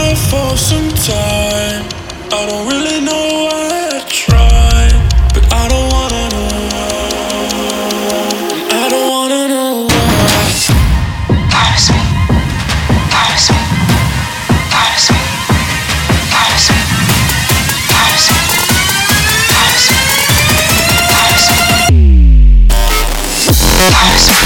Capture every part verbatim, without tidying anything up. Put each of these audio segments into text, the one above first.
for some time. I don't really know why I try, but I don't wanna know. I don't wanna know why. Promise me, promise me, promise me, promise me, promise me, promise me, promise me, promise me.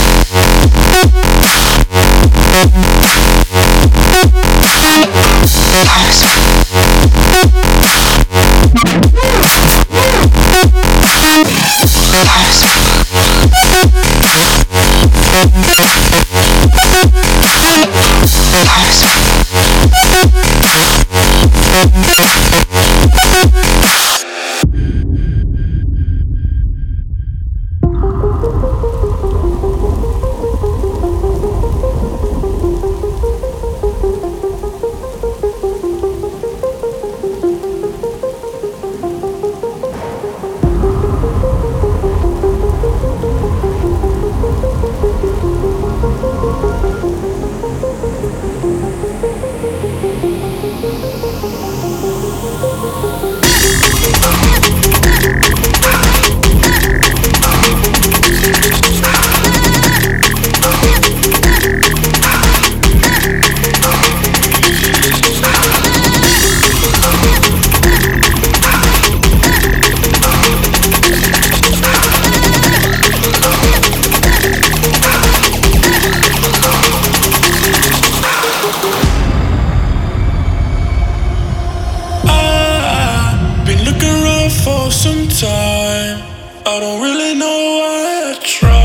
For some time, I don't really know why I try.